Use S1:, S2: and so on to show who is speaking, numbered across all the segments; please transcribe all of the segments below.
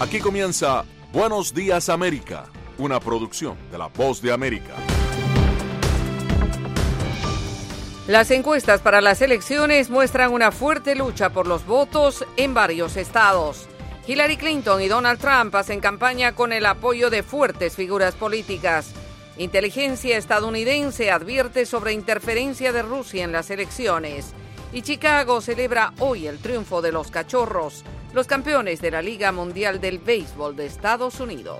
S1: Aquí comienza Buenos Días América, una producción de La Voz de América.
S2: Las encuestas para las elecciones muestran una fuerte lucha por los votos en varios estados. Hillary Clinton y Donald Trump hacen campaña con el apoyo de fuertes figuras políticas. Inteligencia estadounidense advierte sobre interferencia de Rusia en las elecciones. Y Chicago celebra hoy el triunfo de los Cachorros, los campeones de la Liga Mundial del Béisbol de Estados Unidos.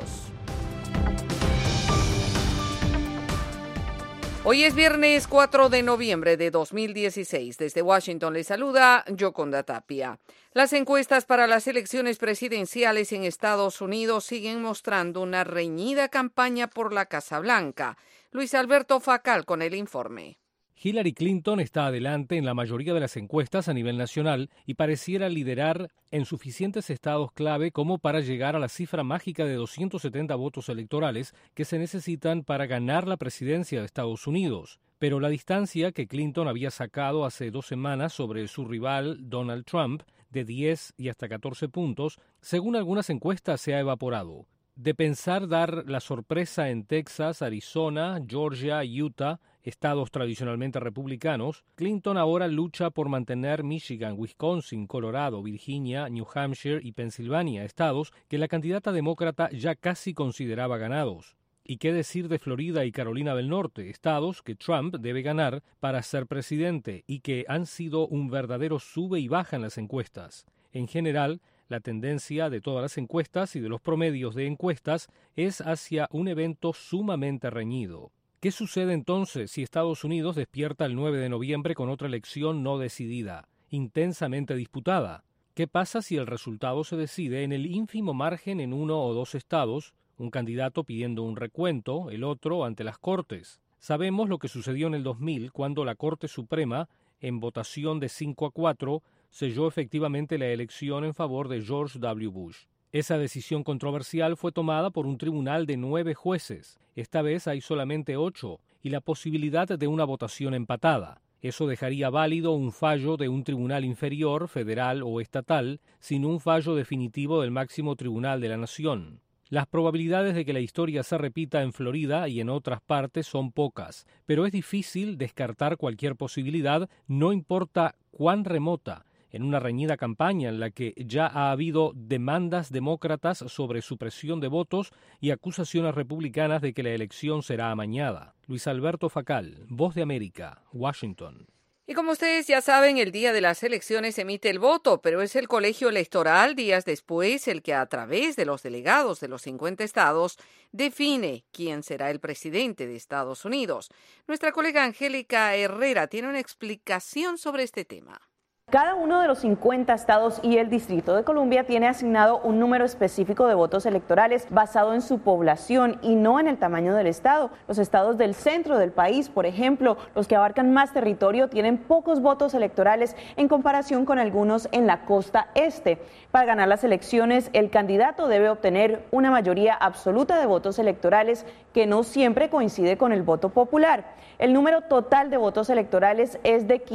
S2: Hoy es viernes 4 de noviembre de 2016. Desde Washington les saluda Yoconda Tapia. Las encuestas para las elecciones presidenciales en Estados Unidos siguen mostrando una reñida campaña por la Casa Blanca. Luis Alberto Facal con el informe.
S3: Hillary Clinton está adelante en la mayoría de las encuestas a nivel nacional y pareciera liderar en suficientes estados clave como para llegar a la cifra mágica de 270 votos electorales que se necesitan para ganar la presidencia de Estados Unidos. Pero la distancia que Clinton había sacado hace 2 semanas sobre su rival Donald Trump, de 10 y hasta 14 puntos, según algunas encuestas se ha evaporado. De pensar dar la sorpresa en Texas, Arizona, Georgia, Utah, estados tradicionalmente republicanos, Clinton ahora lucha por mantener Michigan, Wisconsin, Colorado, Virginia, New Hampshire y Pensilvania, estados que la candidata demócrata ya casi consideraba ganados. ¿Y qué decir de Florida y Carolina del Norte, estados que Trump debe ganar para ser presidente y que han sido un verdadero sube y baja en las encuestas? En general, la tendencia de todas las encuestas y de los promedios de encuestas es hacia un evento sumamente reñido. ¿Qué sucede entonces si Estados Unidos despierta el 9 de noviembre con otra elección no decidida, intensamente disputada? ¿Qué pasa si el resultado se decide en el ínfimo margen en 1 o 2 estados, un candidato pidiendo un recuento, el otro ante las Cortes? Sabemos lo que sucedió en el 2000 cuando la Corte Suprema, en votación de 5-4, selló efectivamente la elección en favor de George W. Bush. Esa decisión controversial fue tomada por un tribunal de 9 jueces. Esta vez hay solamente 8 y la posibilidad de una votación empatada. Eso dejaría válido un fallo de un tribunal inferior, federal o estatal, sin un fallo definitivo del máximo tribunal de la nación. Las probabilidades de que la historia se repita en Florida y en otras partes son pocas, pero es difícil descartar cualquier posibilidad, no importa cuán remota, en una reñida campaña en la que ya ha habido demandas demócratas sobre supresión de votos y acusaciones republicanas de que la elección será amañada. Luis Alberto Facal, Voz de América, Washington.
S2: Y como ustedes ya saben, el día de las elecciones se emite el voto, pero es el colegio electoral días después el que a través de los delegados de los 50 estados define quién será el presidente de Estados Unidos. Nuestra colega Angélica Herrera tiene una explicación sobre este tema.
S4: Cada uno de los 50 estados y el Distrito de Columbia tiene asignado un número específico de votos electorales basado en su población y no en el tamaño del estado. Los estados del centro del país, por ejemplo, los que abarcan más territorio, tienen pocos votos electorales en comparación con algunos en la costa este. Para ganar las elecciones, el candidato debe obtener una mayoría absoluta de votos electorales que no siempre coincide con el voto popular. El número total de votos electorales es de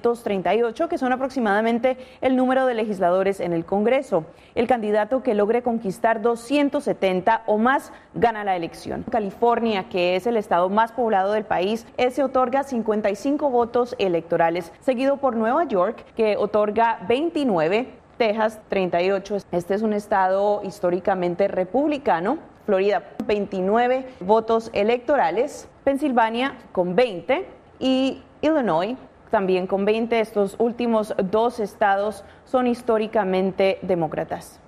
S4: 538, que son aproximadamente el número de legisladores en el Congreso. El candidato que logre conquistar 270 o más gana la elección. California, que es el estado más poblado del país, se otorga 55 votos electorales, seguido por Nueva York, que otorga 29, Texas 38. Este es un estado históricamente republicano. Florida, 29 votos electorales, Pensilvania con 20 y Illinois también con 20. Estos últimos 2 estados son históricamente demócratas.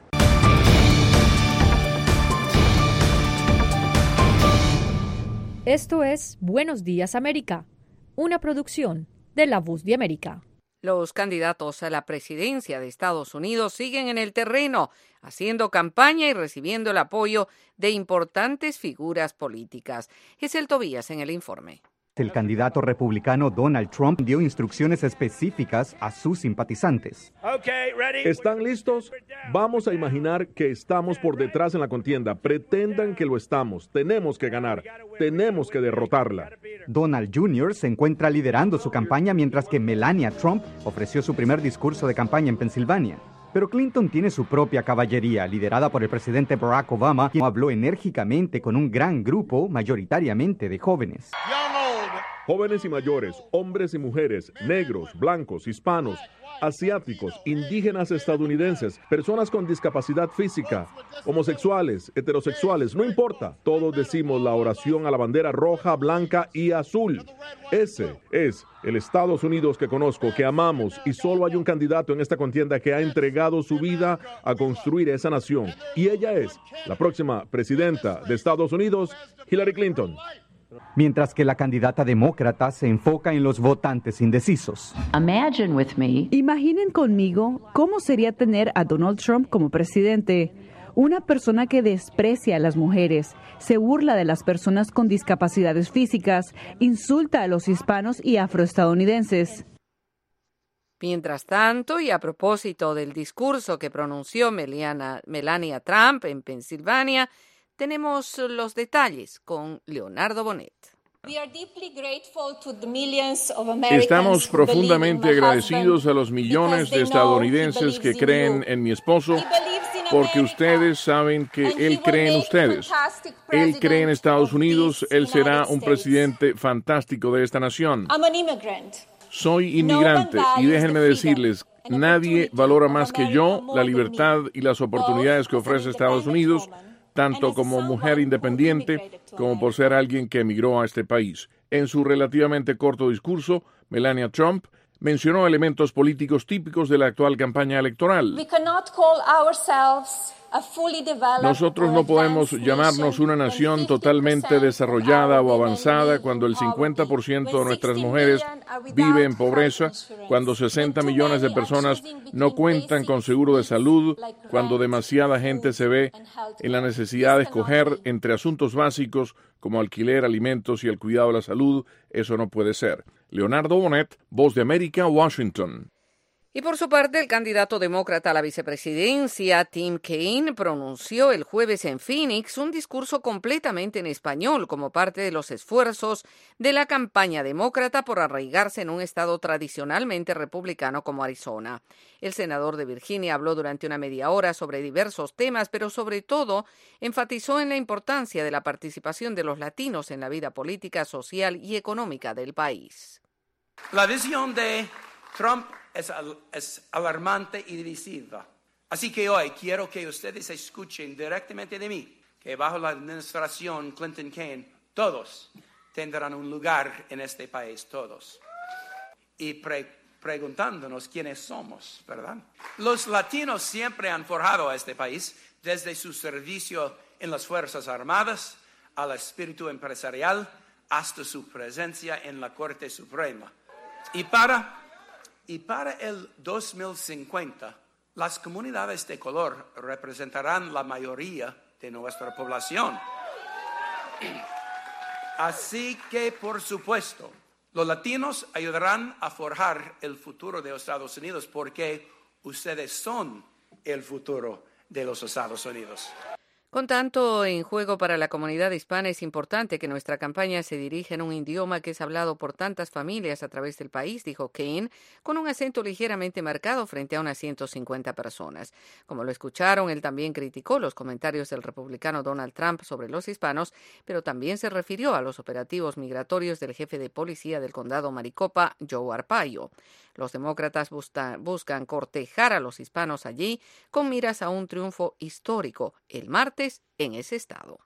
S5: Esto es Buenos Días América, una producción de La Voz de América.
S2: Los candidatos a la presidencia de Estados Unidos siguen en el terreno, haciendo campaña y recibiendo el apoyo de importantes figuras políticas. Giselle Tobías en el informe.
S6: El candidato republicano Donald Trump dio instrucciones específicas a sus simpatizantes.
S7: ¿Están listos? Vamos a imaginar que estamos por detrás en la contienda. Pretendan que lo estamos. Tenemos que ganar. Tenemos que derrotarla.
S6: Donald Jr. se encuentra liderando su campaña mientras que Melania Trump ofreció su primer discurso de campaña en Pensilvania. Pero Clinton tiene su propia caballería, liderada por el presidente Barack Obama, quien habló enérgicamente con un gran grupo, mayoritariamente de jóvenes.
S7: Jóvenes y mayores, hombres y mujeres, negros, blancos, hispanos, asiáticos, indígenas estadounidenses, personas con discapacidad física, homosexuales, heterosexuales, no importa. Todos decimos la oración a la bandera roja, blanca y azul. Ese es el Estados Unidos que conozco, que amamos, y solo hay un candidato en esta contienda que ha entregado su vida a construir esa nación. Y ella es la próxima presidenta de Estados Unidos, Hillary Clinton.
S6: Mientras que la candidata demócrata se enfoca en los votantes indecisos.
S8: Imaginen conmigo cómo sería tener a Donald Trump como presidente. Una persona que desprecia a las mujeres, se burla de las personas con discapacidades físicas, insulta a los hispanos y afroestadounidenses.
S2: Mientras tanto, y a propósito del discurso que pronunció Melania Trump en Pensilvania, tenemos los detalles con Leonardo Bonet.
S9: Estamos profundamente agradecidos a los millones de estadounidenses que creen en mi esposo, porque ustedes saben que él cree en ustedes. Él cree en Estados Unidos, él será un presidente fantástico de esta nación. Soy inmigrante y déjenme decirles, nadie valora más que yo la libertad y las oportunidades que ofrece Estados Unidos, tanto como mujer independiente como por ser alguien que emigró a este país. En su relativamente corto discurso, Melania Trump mencionó elementos políticos típicos de la actual campaña electoral. Nosotros no podemos llamarnos una nación totalmente desarrollada o avanzada cuando el 50% de nuestras mujeres vive en pobreza, cuando 60 millones de personas no cuentan con seguro de salud, cuando demasiada gente se ve en la necesidad de escoger entre asuntos básicos como alquiler, alimentos y el cuidado de la salud. Eso no puede ser. Leonardo Bonet, Voz de América, Washington.
S2: Y por su parte, el candidato demócrata a la vicepresidencia, Tim Kaine, pronunció el jueves en Phoenix un discurso completamente en español como parte de los esfuerzos de la campaña demócrata por arraigarse en un estado tradicionalmente republicano como Arizona. El senador de Virginia habló durante una media hora sobre diversos temas, pero sobre todo enfatizó en la importancia de la participación de los latinos en la vida política, social y económica del país.
S10: La visión de Trump es alarmante y divisiva. Así que hoy quiero que ustedes escuchen directamente de mí que bajo la administración Clinton-Kaine todos tendrán un lugar en este país, todos. Y preguntándonos quiénes somos, ¿verdad? Los latinos siempre han forjado a este país desde su servicio en las Fuerzas Armadas al espíritu empresarial hasta su presencia en la Corte Suprema. Y para el 2050, las comunidades de color representarán la mayoría de nuestra población. Así que, por supuesto, los latinos ayudarán a forjar el futuro de los Estados Unidos porque ustedes son el futuro de los Estados Unidos.
S2: Con tanto en juego para la comunidad hispana, es importante que nuestra campaña se dirija en un idioma que es hablado por tantas familias a través del país, dijo Kaine, con un acento ligeramente marcado frente a unas 150 personas. Como lo escucharon, él también criticó los comentarios del republicano Donald Trump sobre los hispanos, pero también se refirió a los operativos migratorios del jefe de policía del condado Maricopa, Joe Arpaio. Los demócratas buscan cortejar a los hispanos allí con miras a un triunfo histórico el martes en ese estado.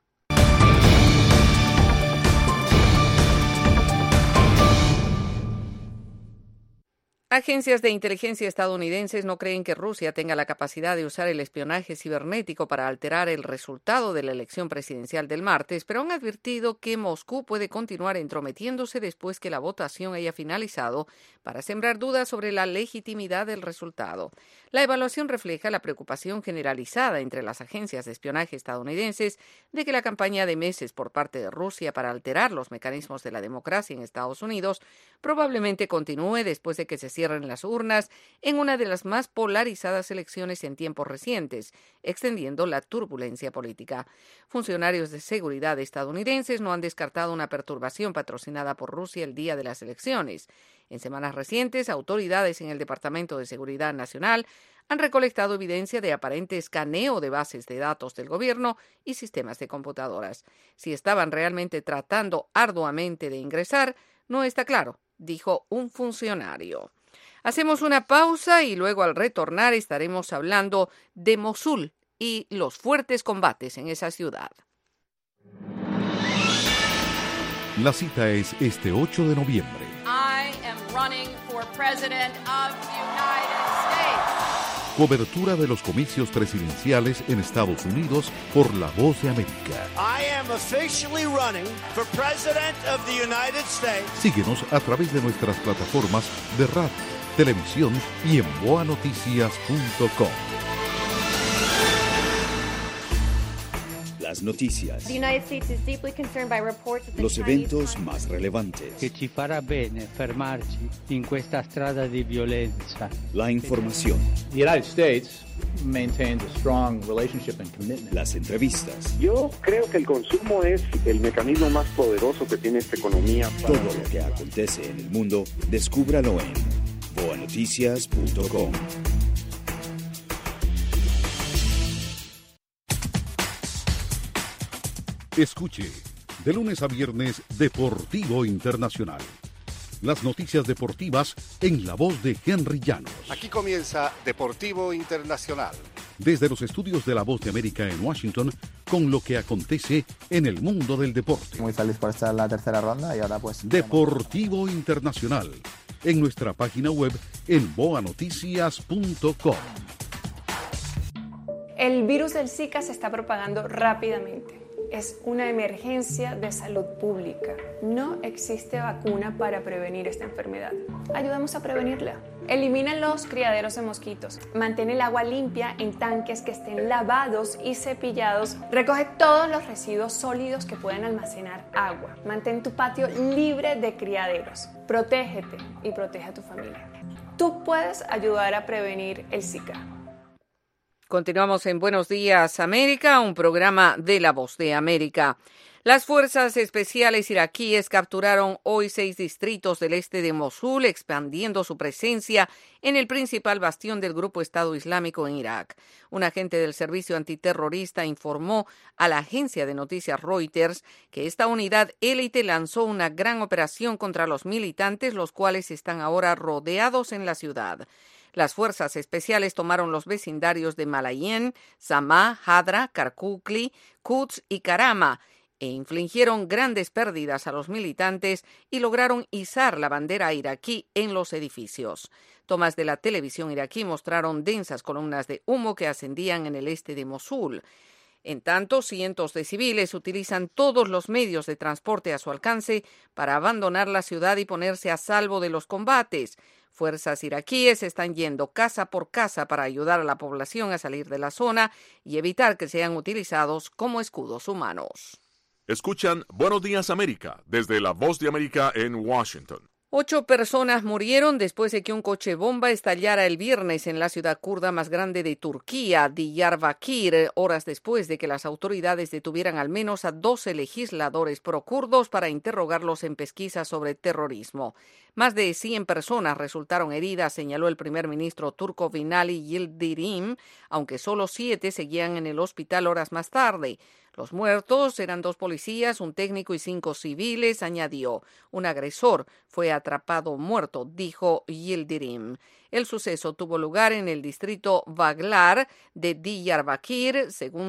S2: Agencias de inteligencia estadounidenses no creen que Rusia tenga la capacidad de usar el espionaje cibernético para alterar el resultado de la elección presidencial del martes, pero han advertido que Moscú puede continuar entrometiéndose después que la votación haya finalizado para sembrar dudas sobre la legitimidad del resultado. La evaluación refleja la preocupación generalizada entre las agencias de espionaje estadounidenses de que la campaña de meses por parte de Rusia para alterar los mecanismos de la democracia en Estados Unidos probablemente continúe después de que se cierren las urnas en una de las más polarizadas elecciones en tiempos recientes, extendiendo la turbulencia política. Funcionarios de seguridad estadounidenses no han descartado una perturbación patrocinada por Rusia el día de las elecciones. En semanas recientes, autoridades en el Departamento de Seguridad Nacional han recolectado evidencia de aparente escaneo de bases de datos del gobierno y sistemas de computadoras. Si estaban realmente tratando arduamente de ingresar, no está claro, dijo un funcionario. Hacemos una pausa y luego al retornar estaremos hablando de Mosul y los fuertes combates en esa ciudad.
S11: La cita es este 8 de noviembre.
S12: I am running for president of the United States.
S11: Cobertura de los comicios presidenciales en Estados Unidos por La Voz de América.
S13: I am officially running for president of the United States.
S11: Síguenos a través de nuestras plataformas de radio, televisión y en boanoticias.com.
S14: Las noticias. Los eventos más relevantes.
S15: Che ci farà bene fermarci in questa strada di violenza.
S14: La información.
S16: The United States maintains a strong relationship and commitment.
S14: Las entrevistas.
S17: Yo creo que el consumo es el mecanismo más poderoso que tiene esta economía.
S14: Todo lo que acontece en el mundo, descúbralo en boanoticias.com.
S11: Escuche, de lunes a viernes, Deportivo Internacional. Las noticias deportivas en la voz de Henry Llanos.
S18: Aquí comienza Deportivo Internacional.
S11: Desde los estudios de La Voz de América en Washington, con lo que acontece en el mundo del deporte.
S19: Muy feliz por estar en la tercera ronda y ahora pues...
S11: Deportivo Internacional, en nuestra página web en boanoticias.com.
S20: El virus del Zika se está propagando rápidamente. Es una emergencia de salud pública. No existe vacuna para prevenir esta enfermedad. Ayudemos a prevenirla. Elimina los criaderos de mosquitos. Mantén el agua limpia en tanques que estén lavados y cepillados. Recoge todos los residuos sólidos que puedan almacenar agua. Mantén tu patio libre de criaderos. Protégete y protege a tu familia. Tú puedes ayudar a prevenir el Zika.
S2: Continuamos en Buenos Días América, un programa de La Voz de América. Las fuerzas especiales iraquíes capturaron hoy 6 distritos del este de Mosul, expandiendo su presencia en el principal bastión del grupo Estado Islámico en Irak. Un agente del servicio antiterrorista informó a la agencia de noticias Reuters que esta unidad élite lanzó una gran operación contra los militantes, los cuales están ahora rodeados en la ciudad. Las fuerzas especiales tomaron los vecindarios de Malayen, Samá, Hadra, Karkukli, Quds y Karama e infligieron grandes pérdidas a los militantes y lograron izar la bandera iraquí en los edificios. Tomas de la televisión iraquí mostraron densas columnas de humo que ascendían en el este de Mosul. En tanto, cientos de civiles utilizan todos los medios de transporte a su alcance para abandonar la ciudad y ponerse a salvo de los combates. Fuerzas iraquíes están yendo casa por casa para ayudar a la población a salir de la zona y evitar que sean utilizados como escudos humanos.
S1: Escuchan Buenos Días América desde La Voz de América en Washington.
S2: 8 personas murieron después de que un coche bomba estallara el viernes en la ciudad kurda más grande de Turquía, Diyarbakir, horas después de que las autoridades detuvieran al menos a 12 legisladores prokurdos para interrogarlos en pesquisas sobre terrorismo. Más de 100 personas resultaron heridas, señaló el primer ministro turco Binali Yildirim, aunque solo 7 seguían en el hospital horas más tarde. Los muertos eran 2 policías, un técnico y 5 civiles, añadió. Un agresor fue atrapado muerto, dijo Yildirim. El suceso tuvo lugar en el distrito Baglar de Diyarbakir,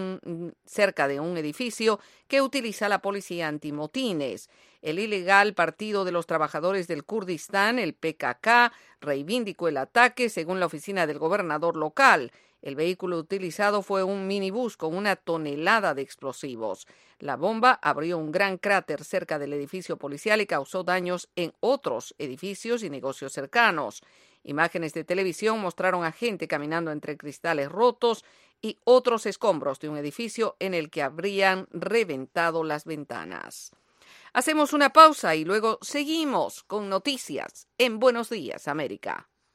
S2: cerca de un edificio que utiliza la policía antimotines. El ilegal Partido de los Trabajadores del Kurdistán, el PKK, reivindicó el ataque, según la oficina del gobernador local. El vehículo utilizado fue un minibús con 1 tonelada de explosivos. La bomba abrió un gran cráter cerca del edificio policial y causó daños en otros edificios y negocios cercanos. Imágenes de televisión mostraron a gente caminando entre cristales rotos y otros escombros de un edificio en el que habrían reventado las ventanas. Hacemos una pausa y luego seguimos con noticias en Buenos Días, América.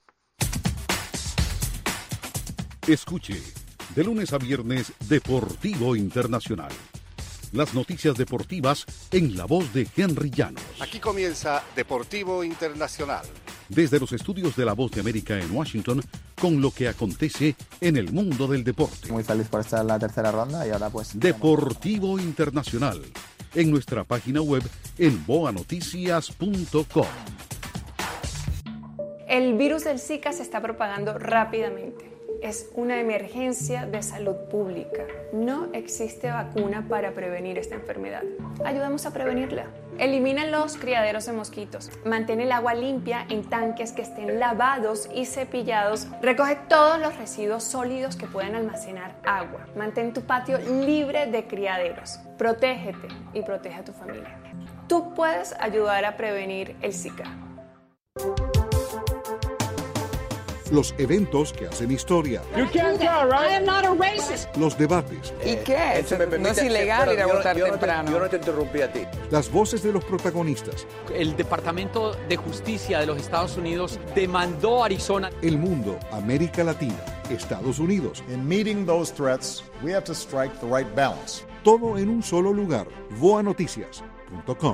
S11: Escuche, de lunes a viernes, Deportivo Internacional. Las noticias deportivas en la voz de Henry Llanos.
S18: Aquí comienza Deportivo Internacional.
S11: Desde los estudios de La Voz de América en Washington, con lo que acontece en el mundo del deporte.
S19: Muy feliz por estar en la tercera ronda y ahora pues...
S11: Deportivo Internacional, en nuestra página web en boanoticias.com.
S20: El virus del Zika se está propagando rápidamente. Es una emergencia de salud pública. No existe vacuna para prevenir esta enfermedad. Ayudamos a prevenirla. Elimina los criaderos de mosquitos. Mantén el agua limpia en tanques que estén lavados y cepillados. Recoge todos los residuos sólidos que puedan almacenar agua. Mantén tu patio libre de criaderos. Protégete y protege a tu familia. Tú puedes ayudar a prevenir el Zika.
S11: Los eventos que hacen historia. Los debates.
S2: ¿Y qué? No es ilegal ir a votar temprano.
S21: Yo no te interrumpí a ti.
S11: Las voces de los protagonistas.
S22: El Departamento de Justicia de los Estados Unidos demandó a Arizona.
S11: El mundo, América Latina, Estados Unidos.
S23: In meeting those threats, we have to strike the right balance.
S11: Todo en un solo lugar. boanoticias.com.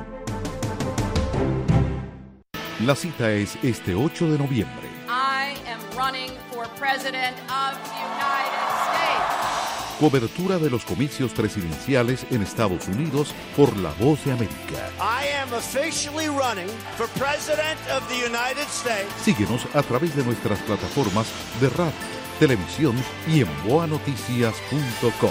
S11: La cita es este 8 de noviembre.
S12: Running for President of the United States.
S11: Cobertura de los comicios presidenciales en Estados Unidos por La Voz de América.
S13: I am officially running for President of the United States.
S11: Síguenos a través de nuestras plataformas de radio, televisión y en boanoticias.com.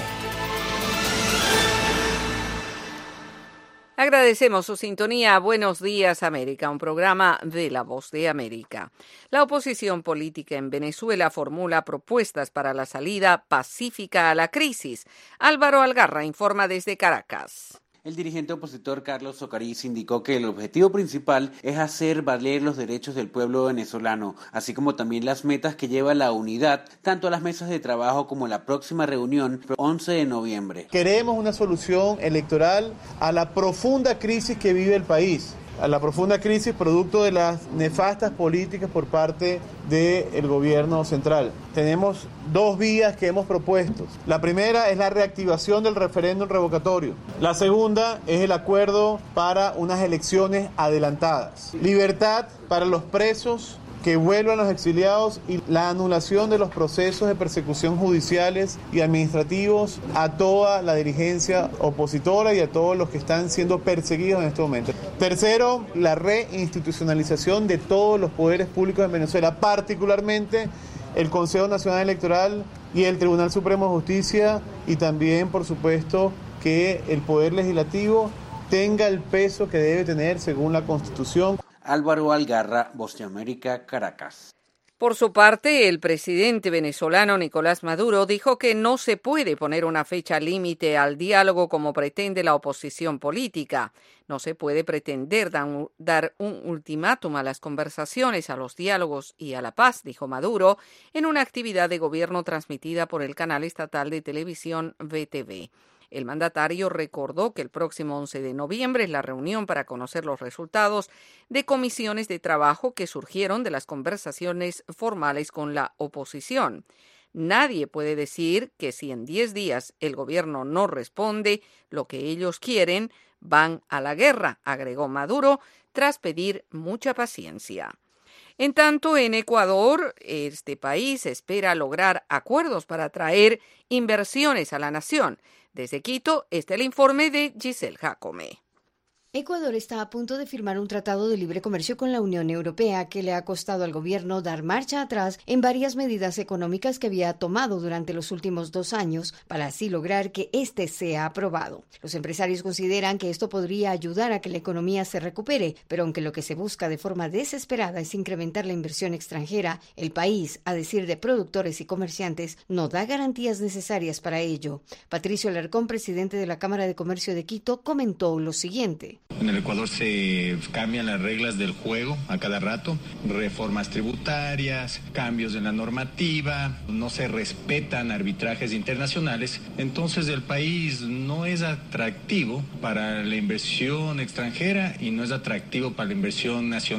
S2: Agradecemos su sintonía a Buenos Días América, un programa de La Voz de América. La oposición política en Venezuela formula propuestas para la salida pacífica a la crisis. Álvaro Algarra informa desde Caracas.
S24: El dirigente opositor Carlos Socariz indicó que el objetivo principal es hacer valer los derechos del pueblo venezolano, así como también las metas que lleva la unidad, tanto a las mesas de trabajo como a la próxima reunión, 11 de noviembre.
S25: Queremos una solución electoral a la profunda crisis que vive el país, a la profunda crisis producto de las nefastas políticas por parte del gobierno central. Tenemos dos vías que hemos propuesto. La primera es la reactivación del referéndum revocatorio. La segunda es el acuerdo para unas elecciones adelantadas. Libertad para los presos, que vuelvan los exiliados y la anulación de los procesos de persecución judiciales y administrativos a toda la dirigencia opositora y a todos los que están siendo perseguidos en este momento. Tercero, la reinstitucionalización de todos los poderes públicos en Venezuela, particularmente el Consejo Nacional Electoral y el Tribunal Supremo de Justicia, y también, por supuesto, que el Poder Legislativo tenga el peso que debe tener según la Constitución.
S24: Álvaro Algarra, Voz de América, Caracas.
S2: Por su parte, el presidente venezolano Nicolás Maduro dijo que no se puede poner una fecha límite al diálogo como pretende la oposición política. No se puede pretender dar un ultimátum a las conversaciones, a los diálogos y a la paz, dijo Maduro, en una actividad de gobierno transmitida por el canal estatal de televisión VTV. El mandatario recordó que el próximo 11 de noviembre es la reunión para conocer los resultados de comisiones de trabajo que surgieron de las conversaciones formales con la oposición. Nadie puede decir que si en 10 días el gobierno no responde lo que ellos quieren, van a la guerra, agregó Maduro, tras pedir mucha paciencia. En tanto, en Ecuador, este país espera lograr acuerdos para atraer inversiones a la nación. Desde Quito, este es el informe de Giselle Jacome.
S26: Ecuador está a punto de firmar un tratado de libre comercio con la Unión Europea que le ha costado al gobierno dar marcha atrás en varias medidas económicas que había tomado durante los últimos 2 años para así lograr que este sea aprobado. Los empresarios consideran que esto podría ayudar a que la economía se recupere, pero aunque lo que se busca de forma desesperada es incrementar la inversión extranjera, el país, a decir de productores y comerciantes, no da garantías necesarias para ello. Patricio Alarcón, presidente de la Cámara de Comercio de Quito, comentó lo siguiente.
S27: En el Ecuador se cambian las reglas del juego a cada rato, reformas tributarias, cambios en la normativa, no se respetan arbitrajes internacionales, entonces el país no es atractivo para la inversión extranjera y no es atractivo para la inversión nacional.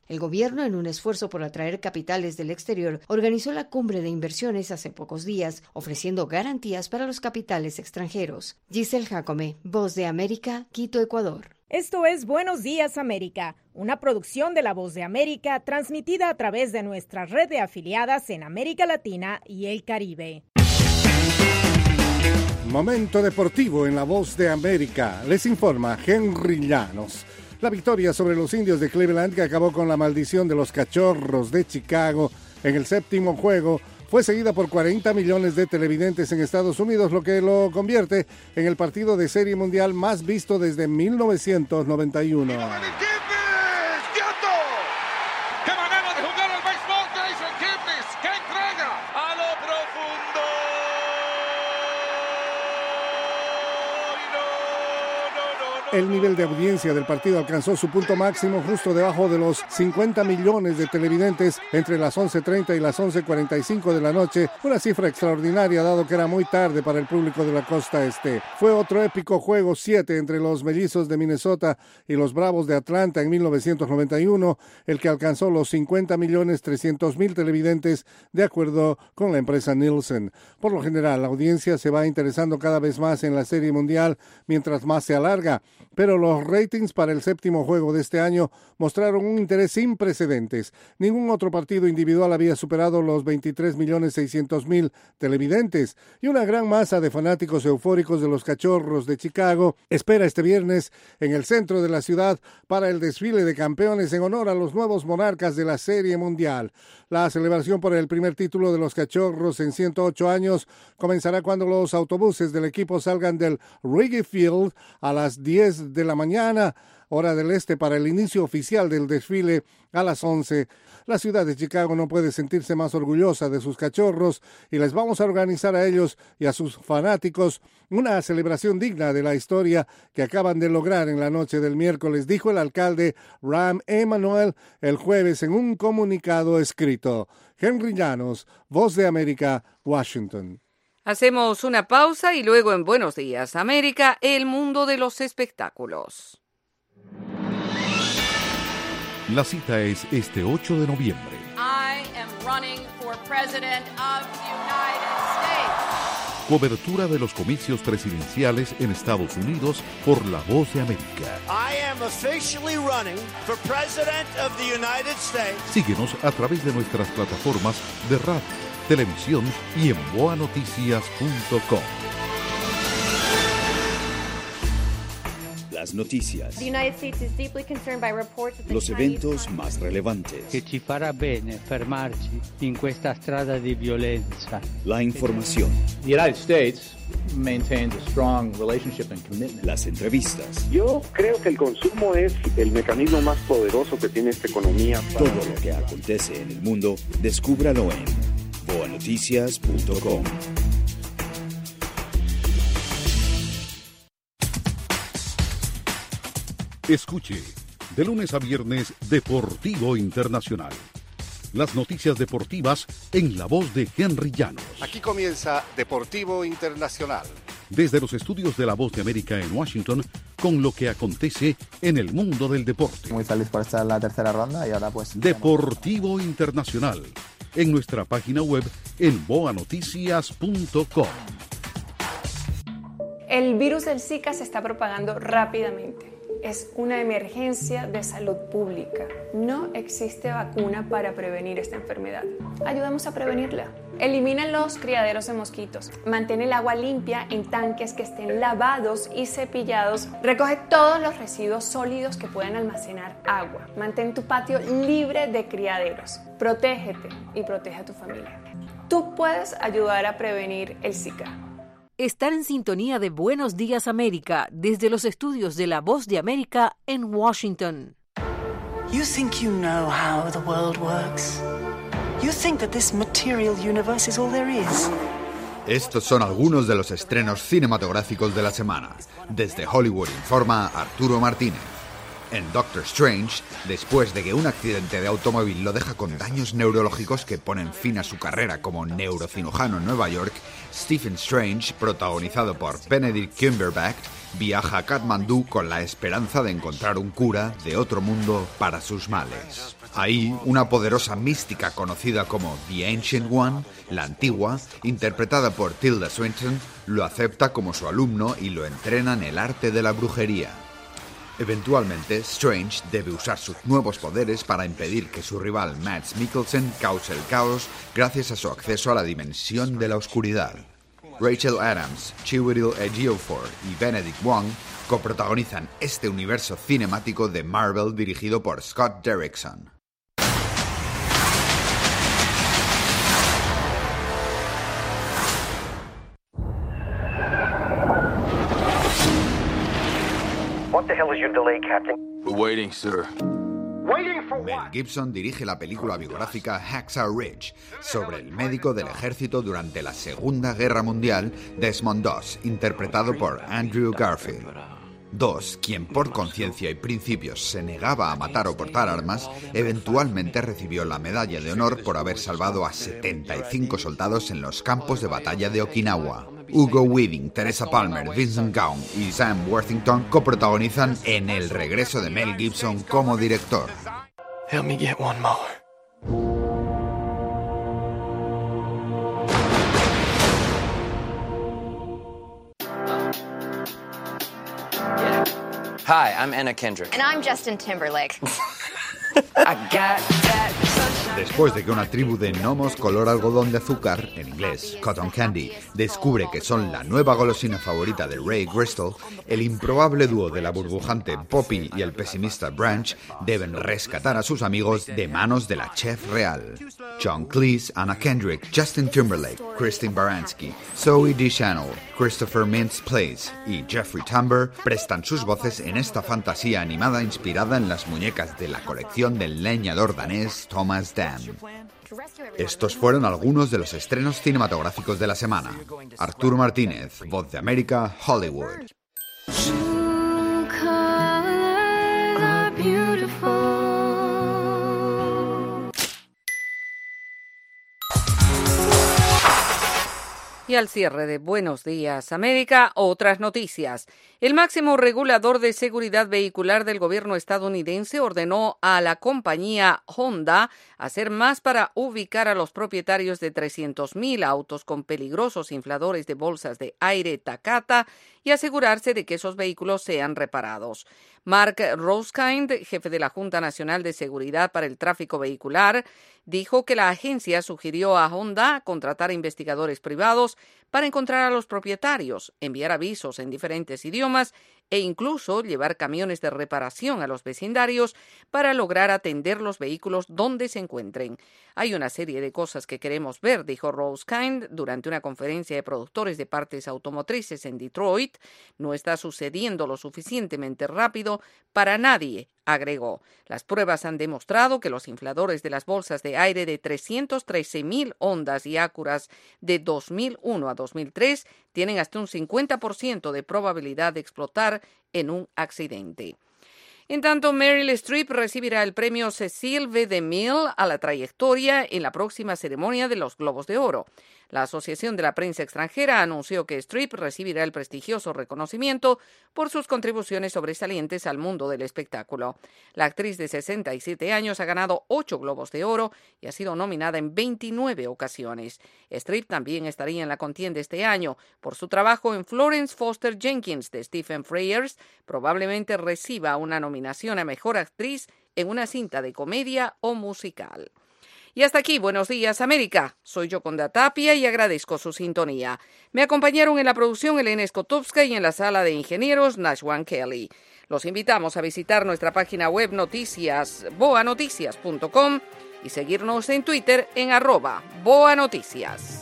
S26: El gobierno, en un esfuerzo por atraer capitales del exterior, organizó la cumbre de inversiones hace pocos días, ofreciendo garantías para los capitales extranjeros. Giselle Jacome, Voz de América, Quito, Ecuador.
S3: Esto es Buenos Días América, una producción de La Voz de América transmitida a través de nuestra red de afiliadas en América Latina y el Caribe.
S4: Momento deportivo en La Voz de América. Les informa Henry Llanos. La victoria sobre los Indios de Cleveland, que acabó con la maldición de los Cachorros de Chicago en el séptimo juego, fue seguida por 40 millones de televidentes en Estados Unidos, lo que lo convierte en el partido de Serie Mundial más visto desde 1991. El nivel de audiencia del partido alcanzó su punto máximo justo debajo de los 50 millones de televidentes entre las 11:30 y las 11:45 de la noche, una cifra extraordinaria dado que era muy tarde para el público de la costa este. Fue otro épico juego 7 entre los Mellizos de Minnesota y los Bravos de Atlanta en 1991, el que alcanzó los 50.300.000 televidentes de acuerdo con la empresa Nielsen. Por lo general, la audiencia se va interesando cada vez más en la Serie Mundial mientras más se alarga, pero los ratings para el séptimo juego de este año mostraron un interés sin precedentes. Ningún otro partido individual había superado los 23.600.000 televidentes, y una gran masa de fanáticos eufóricos de los Cachorros de Chicago espera este viernes en el centro de la ciudad para el desfile de campeones en honor a los nuevos monarcas de la Serie Mundial. La celebración por el primer título de los Cachorros en 108 años comenzará cuando los autobuses del equipo salgan del Wrigley Field a las 10 de la mañana, hora del este, para el inicio oficial del desfile a las 11. La ciudad de Chicago no puede sentirse más orgullosa de sus Cachorros y les vamos a organizar a ellos y a sus fanáticos una celebración digna de la historia que acaban de lograr en la noche del miércoles, dijo el alcalde Rahm Emanuel el jueves en un comunicado escrito. Henry Llanos, Voz de América, Washington.
S2: Hacemos una pausa y luego en Buenos Días América, el mundo de los espectáculos.
S11: La cita es este 8 de noviembre.
S12: I am running for president of the United States.
S11: Cobertura de los comicios presidenciales en Estados Unidos por La Voz de América.
S13: I am officially running for president of the United States.
S11: Síguenos a través de nuestras plataformas de radio, televisión y en boanoticias.com.
S14: Las noticias, los eventos más relevantes,
S15: che ci farà bene fermarci in questa strada di violenza.
S14: La información,
S16: The United States maintains a strong relationship and commitment.
S14: Las entrevistas.
S17: Yo creo que el consumo es el mecanismo más poderoso que tiene esta economía.
S14: Todo lo que acontece en el mundo, descúbralo en boanoticias.com.
S11: Escuche, de lunes a viernes, Deportivo Internacional. Las noticias deportivas en la voz de Henry Llanos.
S18: Aquí comienza Deportivo Internacional.
S11: Desde los estudios de La Voz de América en Washington, con lo que acontece en el mundo del deporte.
S19: Muy feliz por estar en la tercera ronda y ahora pues...
S11: Deportivo Internacional, en nuestra página web en boanoticias.com.
S20: El virus del Zika se está propagando rápidamente. Es una emergencia de salud pública. No existe vacuna para prevenir esta enfermedad. Ayudamos a prevenirla. Elimina los criaderos de mosquitos. Mantén el agua limpia en tanques que estén lavados y cepillados. Recoge todos los residuos sólidos que puedan almacenar agua. Mantén tu patio libre de criaderos. Protégete y protege a tu familia. Tú puedes ayudar a prevenir el Zika.
S5: Estar en sintonía de Buenos Días América desde los estudios de La Voz de América en Washington.
S6: You think you know how the world works? You think that this material universe is all there is?
S7: Estos son algunos de los estrenos cinematográficos de la semana. Desde Hollywood informa Arturo Martínez. En Doctor Strange, después de que un accidente de automóvil lo deja con daños neurológicos que ponen fin a su carrera como neurocirujano en Nueva York, Stephen Strange, protagonizado por Benedict Cumberbatch, viaja a Katmandú con la esperanza de encontrar un cura de otro mundo para sus males. Ahí, una poderosa mística conocida como The Ancient One, la antigua, interpretada por Tilda Swinton, lo acepta como su alumno y lo entrena en el arte de la brujería. Eventualmente, Strange debe usar sus nuevos poderes para impedir que su rival Mads Mikkelsen cause el caos gracias a su acceso a la dimensión de la oscuridad. Rachel Adams, Chiwetel Ejiofor y Benedict Wong coprotagonizan este universo cinemático de Marvel dirigido por Scott Derrickson.
S1: What the hell is your delay, Captain?
S8: We're waiting, sir.
S7: Mel Gibson dirige la película biográfica Hacksaw Ridge sobre el médico del ejército durante la Segunda Guerra Mundial, Desmond Doss, interpretado por Andrew Garfield. Doss, quien por conciencia y principios se negaba a matar o portar armas, eventualmente recibió la medalla de honor por haber salvado a 75 soldados en los campos de batalla de Okinawa. Hugo Weaving, Teresa Palmer, Vincent Vaughn y Sam Worthington coprotagonizan en el regreso de Mel Gibson como director.
S1: Help me get one more.
S9: Hi, I'm Anna Kendrick.
S10: And I'm Justin Timberlake.
S9: I got that.
S7: Después de que una tribu de gnomos color algodón de azúcar, en inglés cotton candy, descubre que son la nueva golosina favorita de Ray Crystal, el improbable dúo de la burbujante Poppy y el pesimista Branch deben rescatar a sus amigos de manos de la chef real. John Cleese, Anna Kendrick, Justin Timberlake, Christine Baranski, Zoe Deschanel, Christopher Mintz-Plasse y Jeffrey Tambor prestan sus voces en esta fantasía animada inspirada en las muñecas de la colección del leñador danés Thomas Dam. Estos fueron algunos de los estrenos cinematográficos de la semana. Arturo Martínez, Voz de América, Hollywood.
S2: Y al cierre de Buenos Días América, otras noticias. El máximo regulador de seguridad vehicular del gobierno estadounidense ordenó a la compañía Honda hacer más para ubicar a los propietarios de 300.000 autos con peligrosos infladores de bolsas de aire Takata y asegurarse de que esos vehículos sean reparados. Mark Rosekind, jefe de la Junta Nacional de Seguridad para el Tráfico Vehicular, dijo que la agencia sugirió a Honda contratar investigadores privados para encontrar a los propietarios, enviar avisos en diferentes idiomas e incluso llevar camiones de reparación a los vecindarios para lograr atender los vehículos donde se encuentren. Hay una serie de cosas que queremos ver, dijo Rosekind durante una conferencia de productores de partes automotrices en Detroit. No está sucediendo lo suficientemente rápido para nadie, agregó. Las pruebas han demostrado que los infladores de las bolsas de aire de 313.000 Hondas y Acuras de 2001 a 2003 tienen hasta un 50% de probabilidad de explotar en un accidente. En tanto, Meryl Streep recibirá el premio Cecil B. DeMille a la trayectoria en la próxima ceremonia de los Globos de Oro. La Asociación de la Prensa Extranjera anunció que Streep recibirá el prestigioso reconocimiento por sus contribuciones sobresalientes al mundo del espectáculo. La actriz de 67 años ha ganado 8 Globos de Oro y ha sido nominada en 29 ocasiones. Streep también estaría en la contienda este año. Por su trabajo en Florence Foster Jenkins de Stephen Frears, probablemente reciba una nominación a Mejor Actriz en una cinta de comedia o musical. Y hasta aquí, Buenos Días América. Soy Yoconda Tapia y agradezco su sintonía. Me acompañaron en la producción Elena Skotowska y en la sala de ingenieros Nashwan Kelly. Los invitamos a visitar nuestra página web boanoticias.com y seguirnos en Twitter en @boanoticias.